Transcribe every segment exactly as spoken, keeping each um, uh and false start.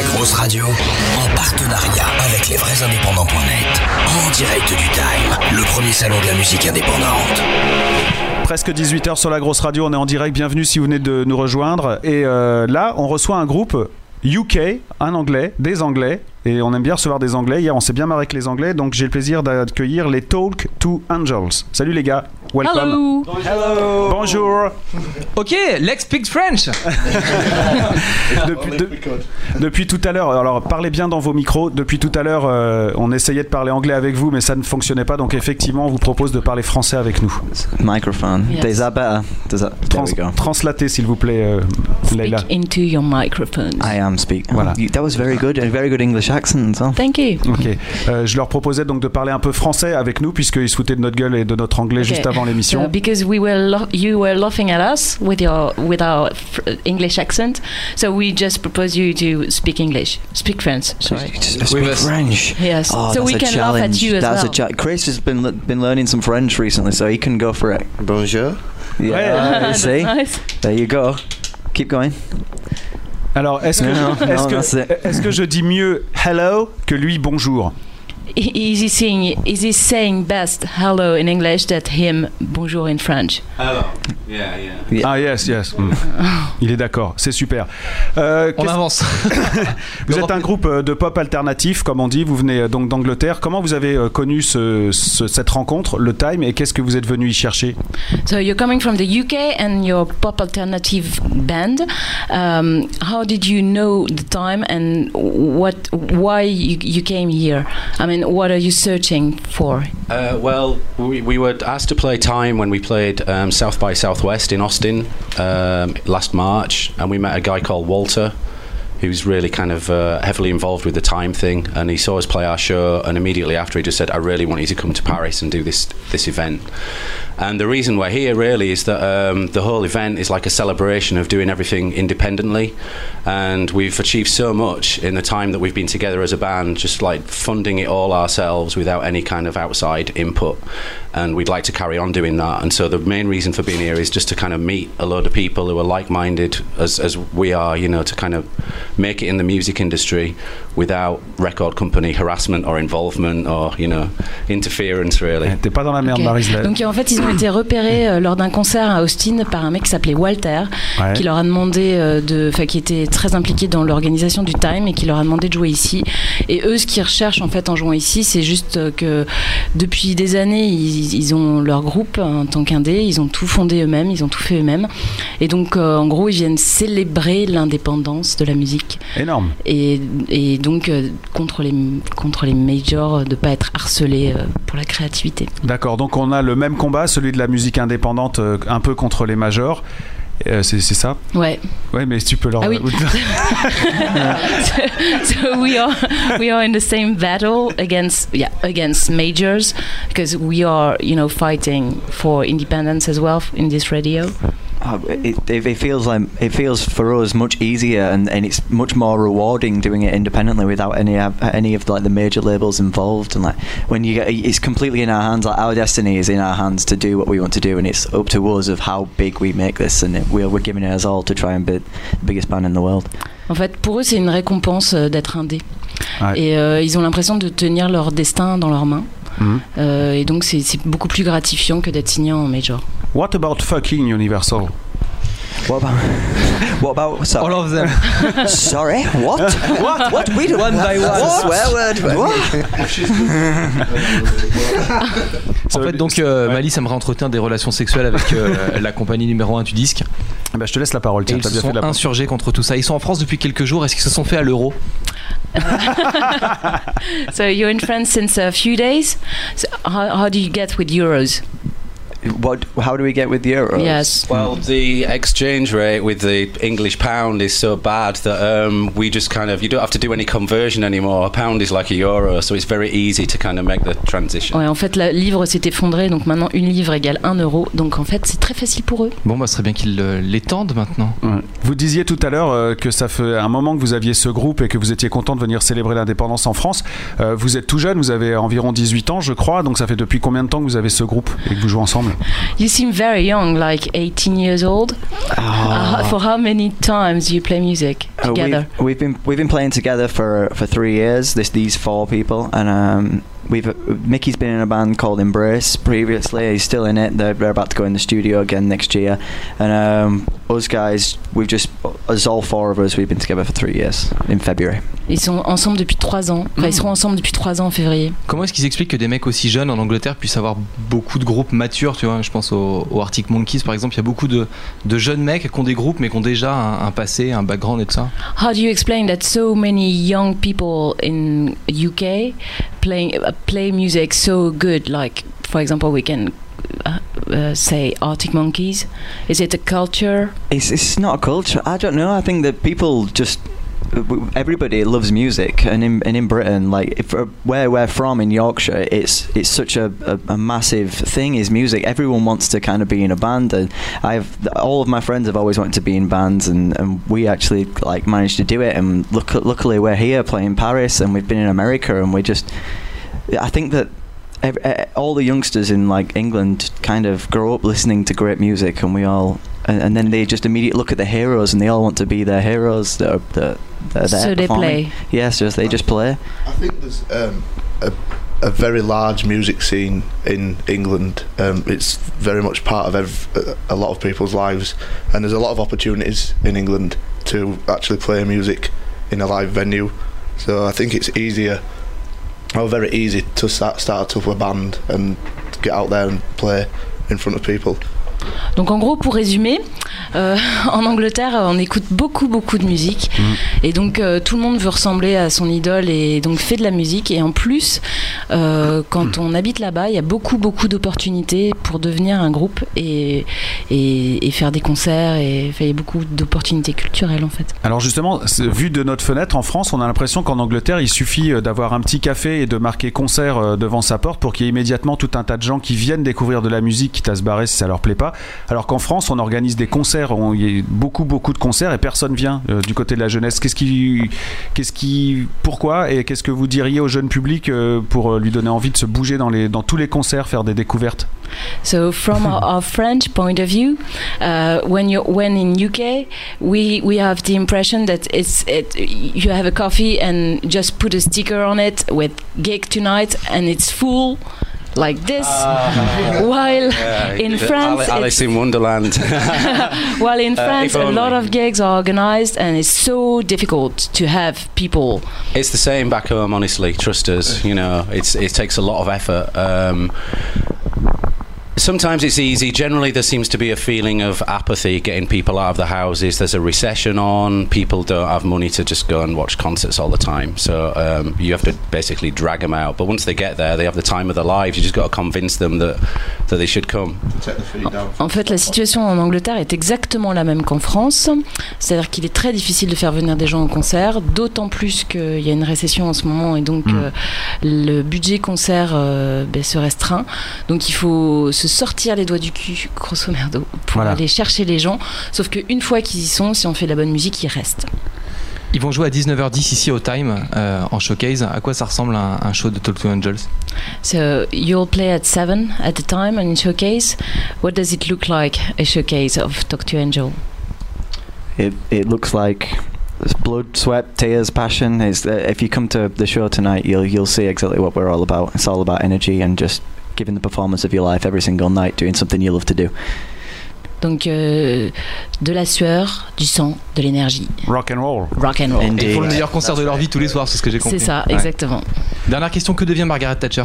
La grosse radio, en partenariat avec les vrais indépendants point net, en direct du Time, le premier salon de la musique indépendante. Presque dix-huit heures sur la grosse radio, on est en direct, bienvenue si vous venez de nous rejoindre. Et euh, là, on reçoit un groupe U K, un anglais, des anglais. Et on aime bien recevoir des anglais. Hier, on s'est bien marré avec les anglais, donc j'ai le plaisir d'accueillir les Talk to Angels. Salut les gars, welcome. Hello. Hello. Bonjour. Ok, let's speak French. depuis, de, depuis tout à l'heure, alors parlez bien dans vos micros. Depuis tout à l'heure, euh, on essayait de parler anglais avec vous, mais ça ne fonctionnait pas. Donc effectivement, on vous propose de parler français avec nous. Microphone. Yes. Is that better? Does that, Trans, translatez s'il vous plaît, euh, Leila. Speak into your microphone. I am speaking. Voilà. You, that was very good. A very good English accent. Huh? Thank you. Ok. Euh, je leur proposais donc de parler un peu français avec nous, puisqu'ils se foutaient de notre gueule et de notre anglais okay. juste avant l'émission. So, because we were lo- you were laughing at us with your with our f- English accent, so we just propose you to speak English, speak French. Sorry. Speak French. Yes. Oh, so we can laugh at you as that's well. A cha- Chris has been been learning some French recently, so he can go for it. Bonjour. Yeah. Yeah. You see. Nice. There you go. Keep going. Alors, est-ce que, no, je, est-ce, no, que, est-ce que je dis mieux hello que lui bonjour? Is he saying is he saying best hello in English than him bonjour in French? Hello. Yeah, yeah. yeah. Ah yes, yes. Mm. Il est d'accord, c'est super. Euh, on avance. Vous êtes un groupe de pop alternatif, comme on dit. Vous venez donc d'Angleterre. Comment vous avez connu ce, ce, cette rencontre, le Time, et qu'est-ce que vous êtes venu y chercher? So you're coming from the U K and your pop alternative band. Um, how did you know the Time and what? Why you, you came here? I mean, what are you searching for? Uh, well, we, we were asked to play Time when we played um, South by Southwest in Austin um, last March, and we met a guy called Walter, who's really kind of uh, heavily involved with the Time thing, and he saw us play our show, and immediately after he just said, I really want you to come to Paris and do this this event. And the reason we're here really is that um, the whole event is like a celebration of doing everything independently, and we've achieved so much in the time that we've been together as a band, just like funding it all ourselves without any kind of outside input, and we'd like to carry on doing that. And so the main reason for being here is just to kind of meet a load of people who are like-minded as, as we are, you know, to kind of make it in the music industry without record company harassment or involvement or, you know, interference really. T'es pas dans la merde, okay. Marie-Hélène. Donc en fait ils ont été repérés euh, lors d'un concert à Austin par un mec qui s'appelait Walter, ouais. qui leur a demandé euh, de, enfin qui était très impliqué dans l'organisation du Time et qui leur a demandé de jouer ici. Et eux ce qu'ils recherchent en fait en jouant ici, c'est juste que depuis des années ils, ils ont leur groupe en tant qu'indé, ils ont tout fondé eux-mêmes, ils ont tout fait eux-mêmes. Et donc euh, en gros ils viennent célébrer l'indépendance de la musique. Énorme. Et, et donc euh, contre les contre les majors, de pas être harcelés euh, pour la créativité. D'accord, donc on a le même combat, celui de la musique indépendante, euh, un peu contre les majors. Euh, c'est, c'est ça? Ouais. Ouais, mais tu peux leur. Ah oui. so, so we are we are in the same battle against yeah against majors because we are you know fighting for independence as well in this radio. Oh, it, it, it feels like it feels for us much easier and, and it's much more rewarding doing it independently without any any of like the major labels involved, and like when you get it's completely in our hands, like our destiny is in our hands to do what we want to do, and it's up to us of how big we make this, and it, we're, we're giving it us all to try and be the biggest band in the world. En fait pour eux c'est une récompense d'être indé, ouais. et euh, ils ont l'impression de tenir leur destin dans leurs mains. Mmh. Euh, et donc c'est, c'est beaucoup plus gratifiant que d'être signé en major. What about fucking Universal? What about? What about? Sorry. All of them. Sorry. What? What? What? We don't. One by one. What? Swear word. What? En fait, donc euh, Malice aimerait entretenir des relations sexuelles avec euh, la compagnie numéro un du disque. Bah, je te laisse la parole. Tiens, et ils t'as se bien sont fait de la insurgés contre tout ça. Ils sont en France depuis quelques jours. Est-ce qu'ils se sont fait à l'euro? So you're in France since a few days. So how, how do you get with euros? What? How do we get with the euros? Yes. Well, the exchange rate with the English pound is so bad that um, we just kind of, you don't have to do any conversion anymore. A pound is like a euro, so it's very easy to kind of make the transition. Ouais, en fait, la livre s'est effondrée, donc maintenant une livre égale un euro. Donc en fait, c'est très facile pour eux. Bon, bah, ce serait bien qu'ils euh, l'étendent maintenant. Ouais. Vous disiez tout à l'heure euh, que ça fait un moment que vous aviez ce groupe et que vous étiez content de venir célébrer l'indépendance en France. Euh, vous êtes tout jeune, vous avez environ dix-huit ans, je crois. Donc ça fait depuis combien de temps que vous avez ce groupe et que vous jouez ensemble? You seem very young, like eighteen years old. Oh. Uh, for how many times do you play music together? Uh, we've, we've been we've been playing together for for three years. This these four people, and um, we've uh, Mickey's been in a band called Embrace previously. He's still in it. They're, they're about to go in the studio again next year. And um, us guys, we've just as all four of us, we've been together for three years in February. Ils sont ensemble depuis trois ans. Enfin, ils seront ensemble depuis trois ans en février. Comment est-ce qu'ils expliquent que des mecs aussi jeunes en Angleterre puissent avoir beaucoup de groupes matures, tu vois? Je pense aux, aux Arctic Monkeys par exemple. Il y a beaucoup de, de jeunes mecs qui ont des groupes mais qui ont déjà un, un passé, un background et tout ça. How do you explain that so many young people in U K playing uh, play music so good? Like, for example, we can uh, uh, say Arctic Monkeys. Is it a culture? It's it's not a culture. I don't know. I think that people just. Everybody loves music, and in and in Britain, like if uh, where we're from in Yorkshire, it's it's such a, a, a massive thing is music. Everyone wants to kind of be in a band, and I've all of my friends have always wanted to be in bands, and, and we actually like managed to do it. And look, luckily we're here playing Paris, and we've been in America, and we just. I think that. Every, uh, all the youngsters in like England kind of grow up listening to great music, and we all and, and then they just immediately look at the heroes, and they all want to be their heroes that are, that, that are there so they performing. play. Yes, yeah, so they just play. I think there's um, a, a very large music scene in England. Um, it's very much part of ev- a lot of people's lives, and there's a lot of opportunities in England to actually play music in a live venue. So I think it's easier. Oh, very easy to start, start up a band and get out there and play in front of people. Donc en gros, pour résumer, euh, en Angleterre, on écoute beaucoup beaucoup de musique mmh. et donc euh, tout le monde veut ressembler à son idole et donc fait de la musique. Et en plus, euh, quand on habite là-bas, il y a beaucoup beaucoup d'opportunités pour devenir un groupe et, et, et faire des concerts et il y a beaucoup d'opportunités culturelles en fait. Alors justement, vu de notre fenêtre en France, on a l'impression qu'en Angleterre, il suffit d'avoir un petit café et de marquer concert devant sa porte pour qu'il y ait immédiatement tout un tas de gens qui viennent découvrir de la musique, quitte à se barrer si ça leur plaît pas. Alors qu'en France, on organise des concerts, on, il y a beaucoup, beaucoup de concerts et personne vient euh, du côté de la jeunesse. Qu'est-ce qui, qu'est-ce qui, pourquoi et qu'est-ce que vous diriez au jeune public euh, pour lui donner envie de se bouger dans, les, dans tous les concerts, faire des découvertes? So from our, our French point of view, uh, when you when in U K, we we have the impression that it's it, you have a coffee and just put a sticker on it with gig tonight and it's full. Like this, uh, while yeah, in France, Alice in Wonderland. while in France, uh, a lot of gigs are organized, and it's so difficult to have people. It's the same back home, honestly. Trust us. You know, it's it takes a lot of effort. Um, Sometimes it's easy. Generally, there seems to be a feeling of apathy getting people out of the houses. There's a recession on. People don't have money to just go and watch concerts all the time. So um, you have to basically drag them out. But once they get there, they have the time of their lives. You just got to convince them that, that they should come. En fait, la situation en Angleterre est exactement la même qu'en France. C'est-à-dire qu'il est très difficile de faire venir des gens au concert, d'autant plus qu'il y a une récession en ce moment et donc mmh. euh, le budget concert euh, ben, se restreint. Donc il faut se sortir les doigts du cul, grosso merdo, pour voilà. aller chercher les gens. Sauf qu'une fois qu'ils y sont, si on fait de la bonne musique, ils restent. Ils vont jouer à dix-neuf heures dix ici au Time euh, en showcase. À quoi ça ressemble un, un show de Talk to Angels? So you'll play at seven at the Time and in showcase. What does it look like, a showcase of Talk to Angel? It it looks like blood, sweat, tears, passion. Is uh, if you come to the show tonight, you'll you'll see exactly what we're all about. It's all about energy and just giving the performance of your life every single night, doing something you love to do. Donc euh, de la sueur, du sang, de l'énergie. Rock and roll. Rock and roll. Et ils font le meilleur concert de leur vie tous les soirs, c'est ce que j'ai compris. C'est ça, ouais. exactement. Dernière question, que devient Margaret Thatcher?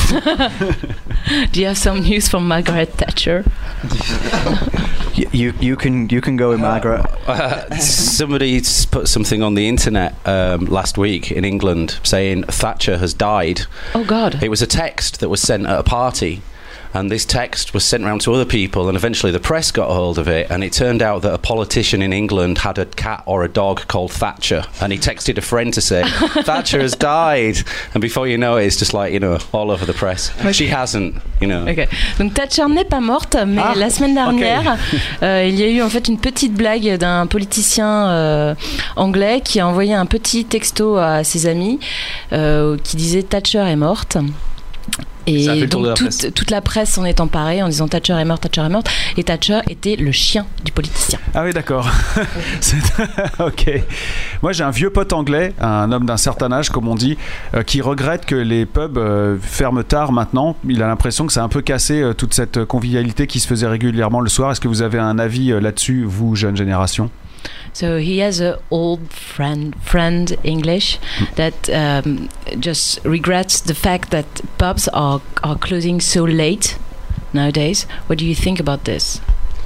Do you have some news from Margaret Thatcher? you, you you can you can go with Margaret. Uh, somebody put something on the internet um, last week in England saying Thatcher has died. Oh God! It was a text that was sent at a party. And this text was sent around to other people, and eventually the press got a hold of it, and it turned out that a politician in England had a cat or a dog called Thatcher, and he texted a friend to say, Thatcher has died, and before you know it, it's just like, you know, all over the press. Okay. She hasn't, you know. Okay. Donc Thatcher n'est pas morte, mais ah, la semaine dernière, okay. euh, il y a eu en fait une petite blague d'un politicien euh, anglais qui a envoyé un petit texto à ses amis euh, qui disait Thatcher est morte. Et Ça a fait le tour de donc la presse. toute, toute la presse s'en est emparée en disant Thatcher est morte, Thatcher est morte. Et Thatcher était le chien du politicien. Ah oui, d'accord. C'est- ok. Moi, j'ai un vieux pote anglais, un homme d'un certain âge, comme on dit, euh, qui regrette que les pubs euh, ferment tard maintenant. Il a l'impression que ça a un peu cassé euh, toute cette convivialité qui se faisait régulièrement le soir. Est-ce que vous avez un avis euh, là-dessus, vous, jeune génération? So he has a old friend, friend English, that um, just regrets the fact that pubs are are closing so late nowadays. What do you think about this?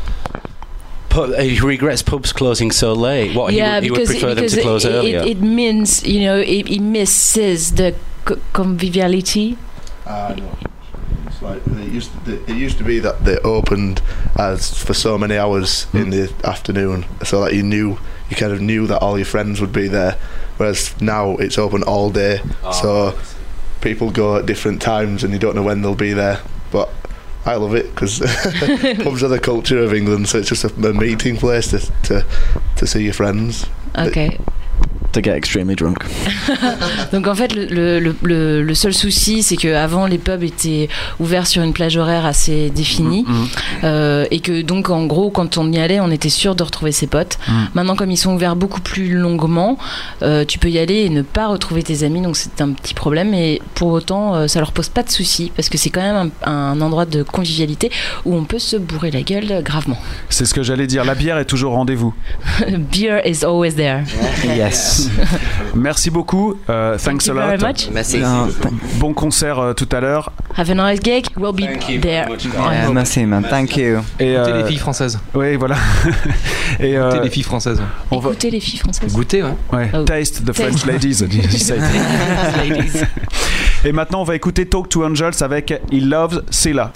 Pu- he regrets pubs closing so late. What he, would- he would prefer them to close it, earlier. It, it means, you know, it, he misses the co- conviviality. Ah, no. It's like it used to, it used to be that they opened as for so many hours in the afternoon, so that you knew you kind of knew that all your friends would be there. Whereas now it's open all day, so people go at different times and you don't know when they'll be there. But I love it because pubs are the culture of England, so it's just a, a meeting place to, to to see your friends. Okay. To get extremely drunk. Donc en fait, le, le, le, le seul souci, c'est qu'avant, les pubs étaient ouverts sur une plage horaire assez définie. Mmh. Euh, et que donc, en gros, quand on y allait, on était sûr de retrouver ses potes. Mmh. Maintenant, comme ils sont ouverts beaucoup plus longuement, euh, tu peux y aller et ne pas retrouver tes amis. Donc c'est un petit problème. Et pour autant, euh, ça leur pose pas de soucis parce que c'est quand même un, un endroit de convivialité où on peut se bourrer la gueule gravement. C'est ce que j'allais dire. La bière est toujours au rendez-vous. Beer is always there. Yes. Merci beaucoup. Euh, Thank thanks you a very lot. much. Merci. No, th- Bon concert euh, tout à l'heure. Have a nice gig. We'll be Thank you there. very much, guys. I yeah, hope. merci, man. Thank you. Et Écoutez euh, les filles françaises. oui, voilà. Et euh, Écoutez les filles françaises. on va Écoutez les filles françaises. Goûtez, ouais. ouais, Oh. taste the French Taste. ladies. he said. Ladies. Et maintenant, on va écouter Talk to Angels avec He Loves Scylla.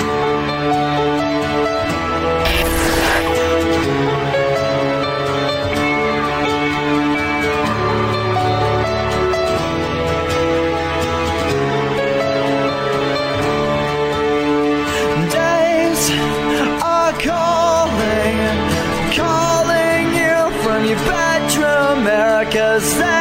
Days are calling, calling you from your bedroom, America's there.